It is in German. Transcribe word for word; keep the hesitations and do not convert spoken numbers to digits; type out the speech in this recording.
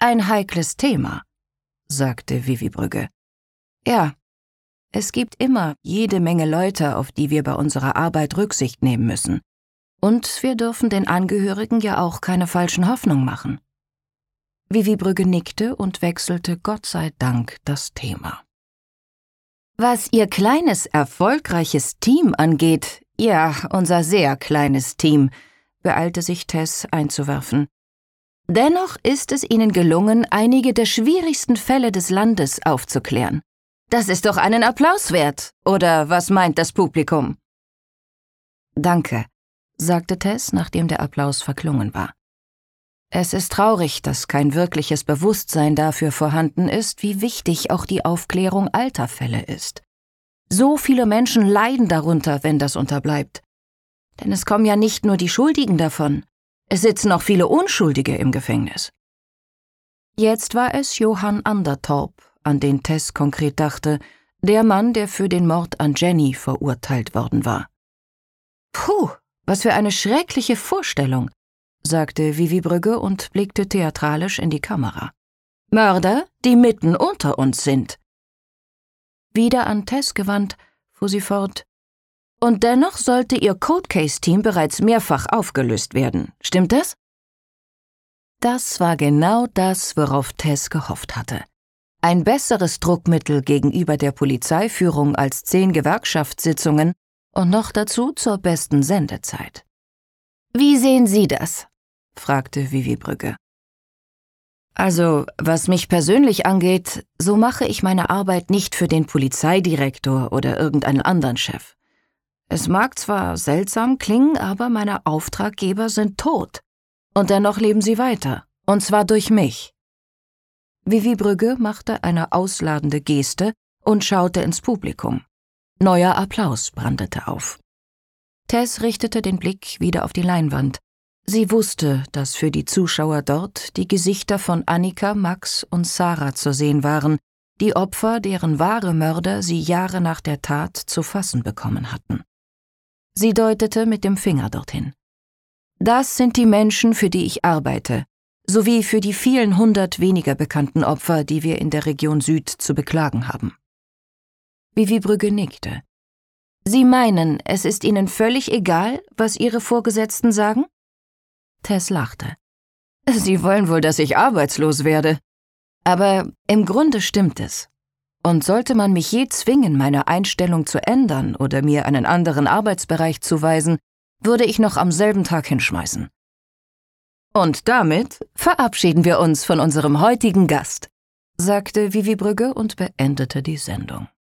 ein heikles Thema«, sagte Vivi Brügge. »Ja, es gibt immer jede Menge Leute, auf die wir bei unserer Arbeit Rücksicht nehmen müssen. Und wir dürfen den Angehörigen ja auch keine falschen Hoffnungen machen.« Vivi Brügge nickte und wechselte Gott sei Dank das Thema. »Was Ihr kleines, erfolgreiches Team angeht, ja, unser sehr kleines Team«, beeilte sich Tess einzuwerfen. »Dennoch ist es Ihnen gelungen, einige der schwierigsten Fälle des Landes aufzuklären. Das ist doch einen Applaus wert, oder was meint das Publikum?« »Danke«, sagte Tess, nachdem der Applaus verklungen war. »Es ist traurig, dass kein wirkliches Bewusstsein dafür vorhanden ist, wie wichtig auch die Aufklärung alter Fälle ist. So viele Menschen leiden darunter, wenn das unterbleibt. Denn es kommen ja nicht nur die Schuldigen davon, es sitzen auch viele Unschuldige im Gefängnis.« Jetzt war es Johann Andertorp, an den Tess konkret dachte, der Mann, der für den Mord an Jenny verurteilt worden war. »Puh, was für eine schreckliche Vorstellung«, sagte Vivi Brügge und blickte theatralisch in die Kamera. »Mörder, die mitten unter uns sind.« Wieder an Tess gewandt, fuhr sie fort. »Und dennoch sollte Ihr Cold-Case-Team bereits mehrfach aufgelöst werden. Stimmt das?« Das war genau das, worauf Tess gehofft hatte. Ein besseres Druckmittel gegenüber der Polizeiführung als zehn Gewerkschaftssitzungen und noch dazu zur besten Sendezeit. »Wie sehen Sie das?«, fragte Vivi Brügge. »Also, was mich persönlich angeht, so mache ich meine Arbeit nicht für den Polizeidirektor oder irgendeinen anderen Chef. Es mag zwar seltsam klingen, aber meine Auftraggeber sind tot. Und dennoch leben sie weiter, und zwar durch mich.« Vivi Brügge machte eine ausladende Geste und schaute ins Publikum. Neuer Applaus brandete auf. Tess richtete den Blick wieder auf die Leinwand. Sie wusste, dass für die Zuschauer dort die Gesichter von Annika, Max und Sarah zu sehen waren, die Opfer, deren wahre Mörder sie Jahre nach der Tat zu fassen bekommen hatten. Sie deutete mit dem Finger dorthin. »Das sind die Menschen, für die ich arbeite, sowie für die vielen hundert weniger bekannten Opfer, die wir in der Region Süd zu beklagen haben.« Vivi Brügge nickte. »Sie meinen, es ist Ihnen völlig egal, was Ihre Vorgesetzten sagen?« Tess lachte. »Sie wollen wohl, dass ich arbeitslos werde. Aber im Grunde stimmt es. Und sollte man mich je zwingen, meine Einstellung zu ändern oder mir einen anderen Arbeitsbereich zuweisen, würde ich noch am selben Tag hinschmeißen.« »Und damit verabschieden wir uns von unserem heutigen Gast«, sagte Vivi Brügge und beendete die Sendung.